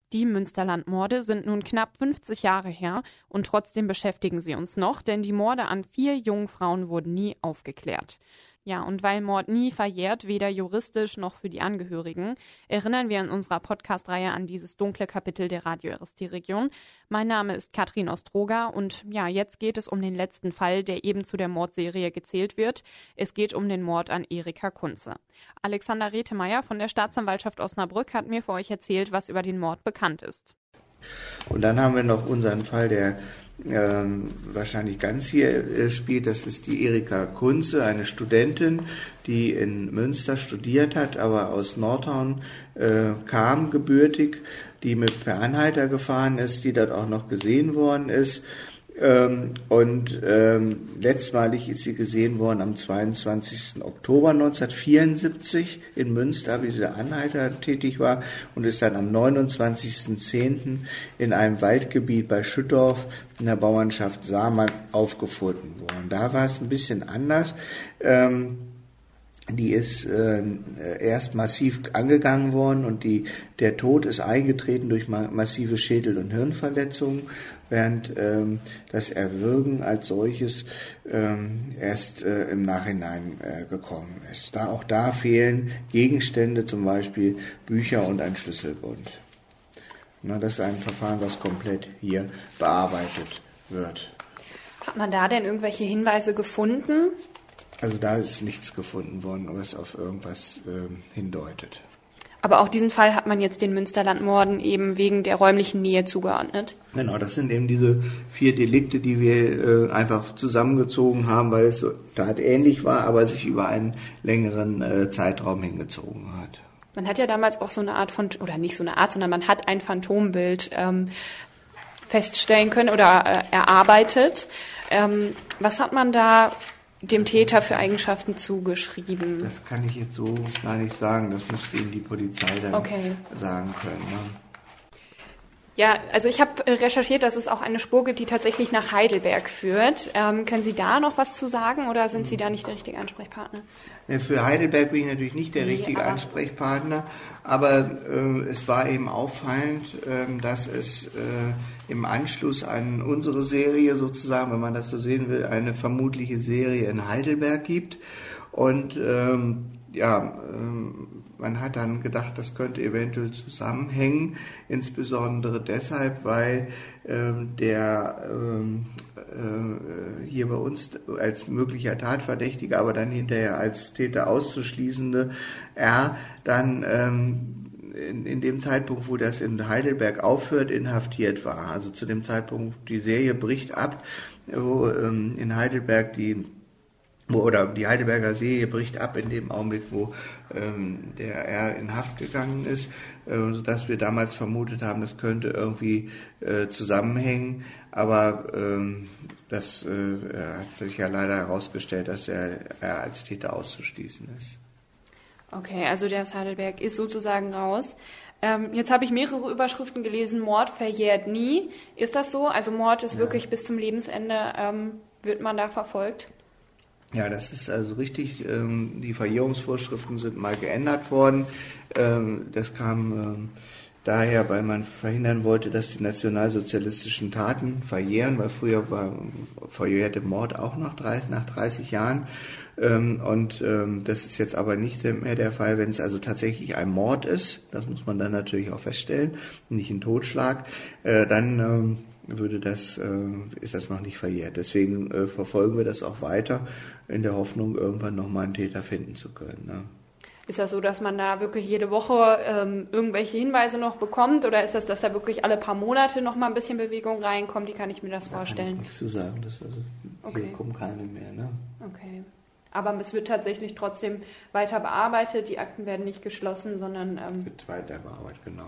Die Münsterland-Morde sind nun knapp 50 Jahre her und trotzdem beschäftigen sie uns noch, denn die Morde an 4 jungen Frauen wurden nie aufgeklärt. Ja, und weil Mord nie verjährt, weder juristisch noch für die Angehörigen, erinnern wir in unserer Podcast-Reihe an dieses dunkle Kapitel der Radio RST-Region. Mein Name ist Katrin Ostroger und ja, jetzt geht es um den letzten Fall, der eben zu der Mordserie gezählt wird. Es geht um den Mord an Erika Kunze. Alexander Rethemeyer von der Staatsanwaltschaft Osnabrück hat mir für euch erzählt, was über den Mord bekannt ist. Und dann haben wir noch unseren Fall, der wahrscheinlich ganz hier spielt. Das ist die Erika Kunze, eine Studentin, die in Münster studiert hat, aber aus Nordhorn kam, gebürtig, die per Anhalter gefahren ist, die dort auch noch gesehen worden ist. Letztmalig ist sie gesehen worden am 22. Oktober 1974 in Münster, wie sie Anhalter tätig war, und ist dann am 29.10. in einem Waldgebiet bei Schüttorf in der Bauernschaft Saarmann aufgefunden worden. Da war es ein bisschen anders. Die ist erst massiv angegangen worden und der Tod ist eingetreten durch massive Schädel- und Hirnverletzungen, während das Erwürgen als solches erst im Nachhinein gekommen ist. Auch da fehlen Gegenstände, zum Beispiel Bücher und ein Schlüsselbund. Das ist ein Verfahren, was komplett hier bearbeitet wird. Hat man da denn irgendwelche Hinweise gefunden? Also da ist nichts gefunden worden, was auf irgendwas hindeutet. Aber auch diesen Fall hat man jetzt den Münsterland-Morden eben wegen der räumlichen Nähe zugeordnet. Genau, das sind eben diese 4 Delikte, die wir einfach zusammengezogen haben, weil es so tatähnlich war, aber sich über einen längeren Zeitraum hingezogen hat. Man hat ja damals auch so eine Art von, oder nicht so eine Art, sondern man hat ein Phantombild feststellen können oder erarbeitet. Was hat man da dem Täter für Eigenschaften zugeschrieben? Das kann ich jetzt so gar nicht sagen. Das müsste Ihnen die Polizei dann sagen können. Ne? Ja, also ich habe recherchiert, dass es auch eine Spur gibt, die tatsächlich nach Heidelberg führt. Können Sie da noch was zu sagen oder sind Sie da nicht der richtige Ansprechpartner? Für Heidelberg bin ich natürlich nicht der richtige Ansprechpartner, aber es war eben auffallend, dass es im Anschluss an unsere Serie sozusagen, wenn man das so sehen will, eine vermutliche Serie in Heidelberg gibt. Und man hat dann gedacht, das könnte eventuell zusammenhängen, insbesondere deshalb, weil hier bei uns als möglicher Tatverdächtiger, aber dann hinterher als Täter auszuschließende dann in dem Zeitpunkt, wo das in Heidelberg aufhört, inhaftiert war. Also zu dem Zeitpunkt, die Serie bricht ab, wo in Heidelberg die Heidelberger Serie bricht ab in dem Augenblick, wo der in Haft gegangen ist, sodass wir damals vermutet haben, das könnte irgendwie zusammenhängen. Aber das hat sich ja leider herausgestellt, dass er als Täter auszuschließen ist. Okay, also der Heidelberg ist sozusagen raus. Jetzt habe ich mehrere Überschriften gelesen, Mord verjährt nie. Ist das so? Also Mord ist wirklich bis zum Lebensende, wird man da verfolgt? Ja, das ist also richtig. Die Verjährungsvorschriften sind mal geändert worden. Das kam daher, weil man verhindern wollte, dass die nationalsozialistischen Taten verjähren, weil früher verjährte Mord auch nach 30 Jahren. Das ist jetzt aber nicht mehr der Fall, wenn es also tatsächlich ein Mord ist. Das muss man dann natürlich auch feststellen, nicht ein Totschlag. Dann ist das noch nicht verjährt. Deswegen verfolgen wir das auch weiter, in der Hoffnung, irgendwann nochmal einen Täter finden zu können. Ne? Ist das so, dass man da wirklich jede Woche irgendwelche Hinweise noch bekommt? Oder ist das, dass da wirklich alle paar Monate noch mal ein bisschen Bewegung reinkommt? Wie kann ich mir das vorstellen? Kann ich nicht so sagen. Hier kommen keine mehr. Ne? Okay. Aber es wird tatsächlich trotzdem weiter bearbeitet. Die Akten werden nicht geschlossen, sondern wird weiter bearbeitet, genau.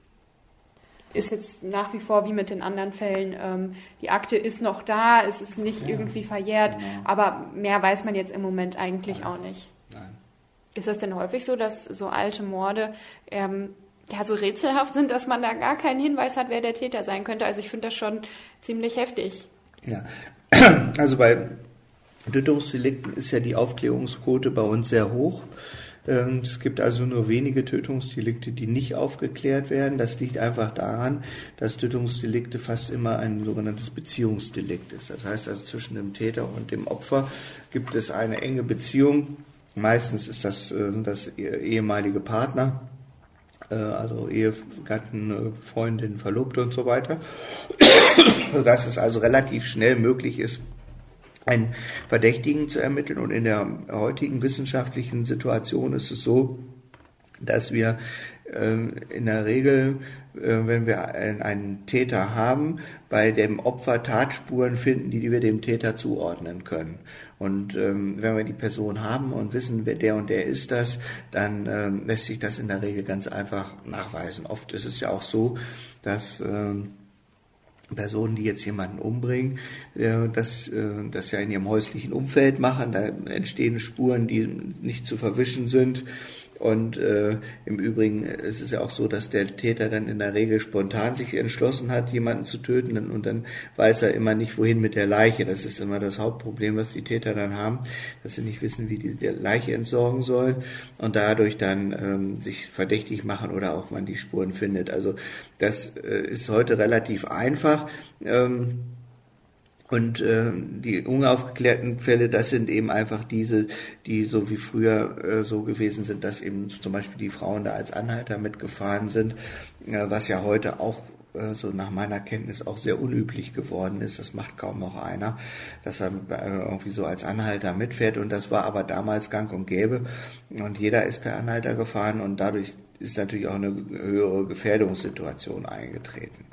Ist jetzt nach wie vor wie mit den anderen Fällen, die Akte ist noch da, es ist nicht irgendwie verjährt, aber mehr weiß man jetzt im Moment eigentlich auch nicht. Nein. Ist das denn häufig so, dass so alte Morde so rätselhaft sind, dass man da gar keinen Hinweis hat, wer der Täter sein könnte? Also ich finde das schon ziemlich heftig. Ja, also bei Tötungsdelikten ist ja die Aufklärungsquote bei uns sehr hoch. Es gibt also nur wenige Tötungsdelikte, die nicht aufgeklärt werden. Das liegt einfach daran, dass Tötungsdelikte fast immer ein sogenanntes Beziehungsdelikt ist. Das heißt also, zwischen dem Täter und dem Opfer gibt es eine enge Beziehung. Meistens sind das ehemalige Partner, also Ehegatten, Freundin, Verlobte und so weiter. Sodass es also relativ schnell möglich ist, einen Verdächtigen zu ermitteln. Und in der heutigen wissenschaftlichen Situation ist es so, dass wir in der Regel, wenn wir einen Täter haben, bei dem Opfer Tatspuren finden, die wir dem Täter zuordnen können. Und wenn wir die Person haben und wissen, wer der und der ist das, dann lässt sich das in der Regel ganz einfach nachweisen. Oft ist es ja auch so, dass Personen, die jetzt jemanden umbringen, das ja in ihrem häuslichen Umfeld machen, da entstehen Spuren, die nicht zu verwischen sind. Und im Übrigen ist es ja auch so, dass der Täter dann in der Regel spontan sich entschlossen hat, jemanden zu töten, und dann weiß er immer nicht, wohin mit der Leiche. Das ist immer das Hauptproblem, was die Täter dann haben, dass sie nicht wissen, wie die Leiche entsorgen sollen und dadurch dann sich verdächtig machen oder auch man die Spuren findet. Also das ist heute relativ einfach. Und die unaufgeklärten Fälle, das sind eben einfach diese, die so wie früher so gewesen sind, dass eben zum Beispiel die Frauen da als Anhalter mitgefahren sind, was ja heute auch so nach meiner Kenntnis auch sehr unüblich geworden ist. Das macht kaum noch einer, dass er irgendwie so als Anhalter mitfährt. Und das war aber damals gang und gäbe. Und jeder ist per Anhalter gefahren und dadurch ist natürlich auch eine höhere Gefährdungssituation eingetreten.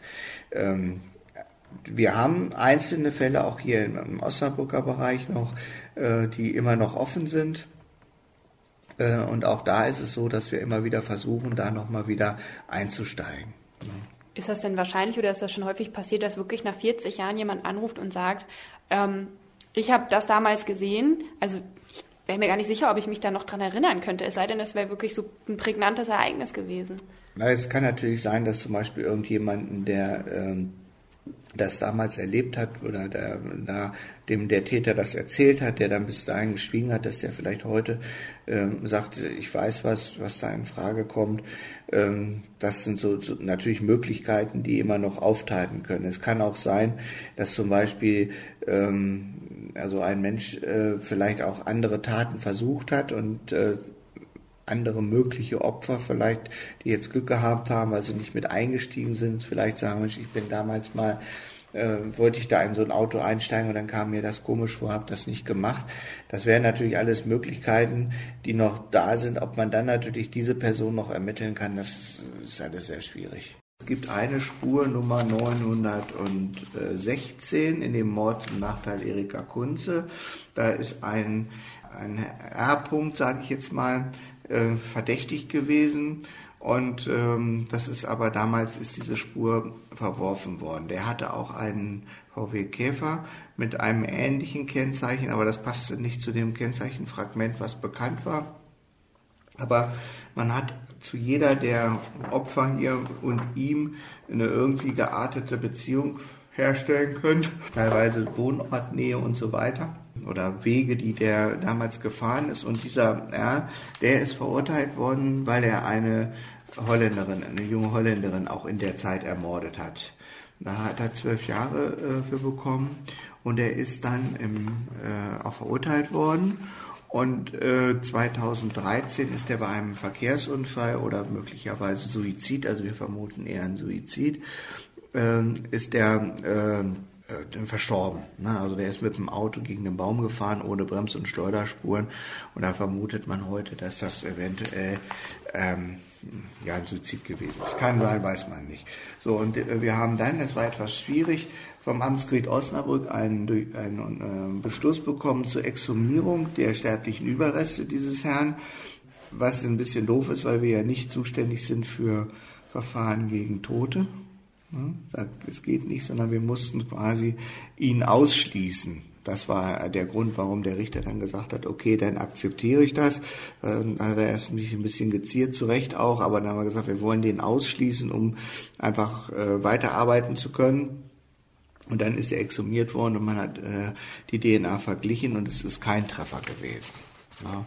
Wir haben einzelne Fälle auch hier im Osnabrücker Bereich noch, die immer noch offen sind. Und auch da ist es so, dass wir immer wieder versuchen, da nochmal wieder einzusteigen. Ist das denn wahrscheinlich oder ist das schon häufig passiert, dass wirklich nach 40 Jahren jemand anruft und sagt, ich habe das damals gesehen, also ich wäre mir gar nicht sicher, ob ich mich da noch dran erinnern könnte, es sei denn, es wäre wirklich so ein prägnantes Ereignis gewesen. Na, es kann natürlich sein, dass zum Beispiel irgendjemanden, der das damals erlebt hat oder dem der Täter das erzählt hat, der dann bis dahin geschwiegen hat, dass der vielleicht heute sagt, ich weiß was da in Frage kommt. Das sind so natürlich Möglichkeiten, die immer noch aufteilen können. Es kann auch sein, dass zum Beispiel also ein Mensch vielleicht auch andere Taten versucht hat und andere mögliche Opfer vielleicht, die jetzt Glück gehabt haben, weil sie nicht mit eingestiegen sind, vielleicht sagen, Mensch, ich bin damals mal, wollte ich da in so ein Auto einsteigen und dann kam mir das komisch vor, habe das nicht gemacht. Das wären natürlich alles Möglichkeiten, die noch da sind. Ob man dann natürlich diese Person noch ermitteln kann, das ist alles sehr schwierig. Es gibt eine Spur, Nummer 916, in dem Mord zum Nachteil Erika Kunze. Da ist ein R-Punkt, sage ich jetzt mal, verdächtig gewesen und damals ist diese Spur verworfen worden. Der hatte auch einen VW Käfer mit einem ähnlichen Kennzeichen, aber das passte nicht zu dem Kennzeichenfragment, was bekannt war. Aber man hat zu jeder der Opfer hier und ihm eine irgendwie geartete Beziehung herstellen können, teilweise Wohnortnähe und so weiter. Oder Wege, die der damals gefahren ist. Und dieser R, der ist verurteilt worden, weil er eine junge Holländerin auch in der Zeit ermordet hat. Da hat er 12 Jahre für bekommen und er ist dann auch verurteilt worden. Und 2013 ist er bei einem Verkehrsunfall oder möglicherweise Suizid, also wir vermuten eher einen Suizid, ist er verstorben. Also der ist mit dem Auto gegen den Baum gefahren, ohne Brems- und Schleuderspuren. Und da vermutet man heute, dass das eventuell ein Suizid gewesen ist. Kann sein, weiß man nicht. So, und wir haben dann, das war etwas schwierig, vom Amtsgericht Osnabrück einen Beschluss bekommen zur Exhumierung der sterblichen Überreste dieses Herrn, was ein bisschen doof ist, weil wir ja nicht zuständig sind für Verfahren gegen Tote. Es geht nicht, sondern wir mussten quasi ihn ausschließen. Das war der Grund, warum der Richter dann gesagt hat, okay, dann akzeptiere ich das. Dann hat er erst mich ein bisschen geziert, zu Recht auch, aber dann haben wir gesagt, wir wollen den ausschließen, um einfach weiterarbeiten zu können. Und dann ist er exhumiert worden und man hat die DNA verglichen und es ist kein Treffer gewesen. Ja.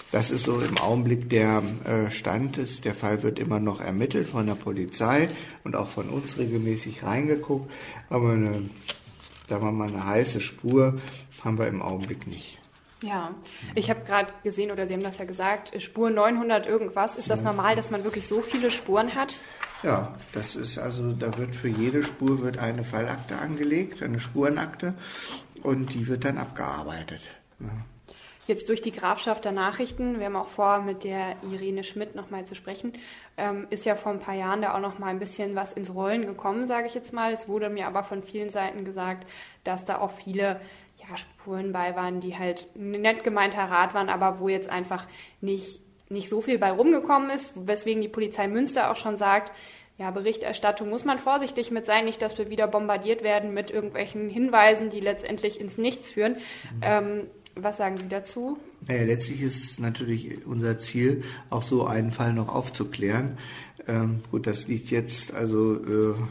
Das ist so im Augenblick der Stand. Der Fall wird immer noch ermittelt von der Polizei und auch von uns regelmäßig reingeguckt. Aber sagen wir mal, eine heiße Spur haben wir im Augenblick nicht. Ja, ich habe gerade gesehen, oder Sie haben das ja gesagt, Spur 900 irgendwas. Ist das normal, dass man wirklich so viele Spuren hat? Ja, das ist also, da wird für jede Spur wird eine Fallakte angelegt, eine Spurenakte, und die wird dann abgearbeitet. Ja. Jetzt durch die Grafschaft der Nachrichten, wir haben auch vor, mit der Irene Schmidt nochmal zu sprechen, ist ja vor ein paar Jahren da auch nochmal ein bisschen was ins Rollen gekommen, sage ich jetzt mal. Es wurde mir aber von vielen Seiten gesagt, dass da auch viele Spuren bei waren, die halt nett gemeinter Rat waren, aber wo jetzt einfach nicht so viel bei rumgekommen ist, weswegen die Polizei Münster auch schon sagt, ja, Berichterstattung muss man vorsichtig mit sein, nicht, dass wir wieder bombardiert werden mit irgendwelchen Hinweisen, die letztendlich ins Nichts führen. Was sagen Sie dazu? Naja, letztlich ist natürlich unser Ziel, auch so einen Fall noch aufzuklären. Gut, das liegt jetzt also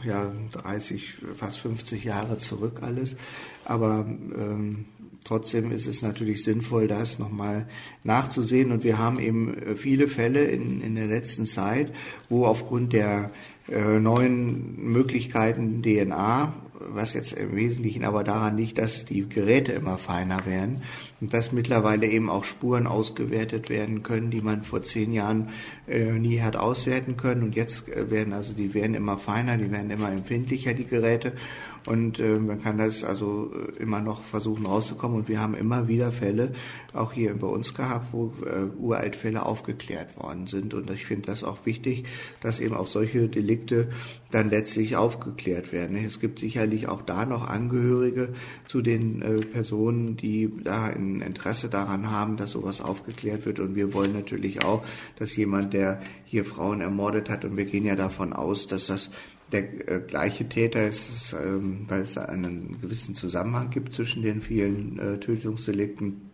30, fast 50 Jahre zurück alles. Aber trotzdem ist es natürlich sinnvoll, das nochmal nachzusehen. Und wir haben eben viele Fälle in der letzten Zeit, wo aufgrund der neuen Möglichkeiten DNA, was jetzt im Wesentlichen aber daran liegt, dass die Geräte immer feiner werden und dass mittlerweile eben auch Spuren ausgewertet werden können, die man vor 10 Jahren nie hat auswerten können. Und jetzt die werden immer feiner, die werden immer empfindlicher, die Geräte. Und man kann das also immer noch versuchen rauszukommen. Und wir haben immer wieder Fälle, auch hier bei uns gehabt, wo Uraltfälle aufgeklärt worden sind. Und ich finde das auch wichtig, dass eben auch solche Delikte dann letztlich aufgeklärt werden. Es gibt sicherlich auch da noch Angehörige zu den Personen, die da ein Interesse daran haben, dass sowas aufgeklärt wird. Und wir wollen natürlich auch, dass jemand, der hier Frauen ermordet hat, und wir gehen ja davon aus, dass das der gleiche Täter ist, weil es einen gewissen Zusammenhang gibt zwischen den vielen Tötungsdelikten,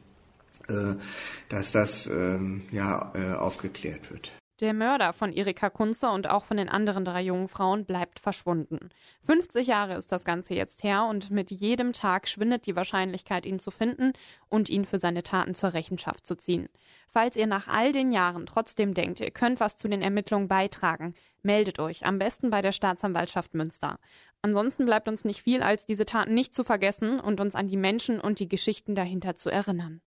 dass das aufgeklärt wird. Der Mörder von Erika Kunze und auch von den anderen 3 jungen Frauen bleibt verschwunden. 50 Jahre ist das Ganze jetzt her und mit jedem Tag schwindet die Wahrscheinlichkeit, ihn zu finden und ihn für seine Taten zur Rechenschaft zu ziehen. Falls ihr nach all den Jahren trotzdem denkt, ihr könnt was zu den Ermittlungen beitragen, meldet euch, am besten bei der Staatsanwaltschaft Münster. Ansonsten bleibt uns nicht viel, als diese Taten nicht zu vergessen und uns an die Menschen und die Geschichten dahinter zu erinnern.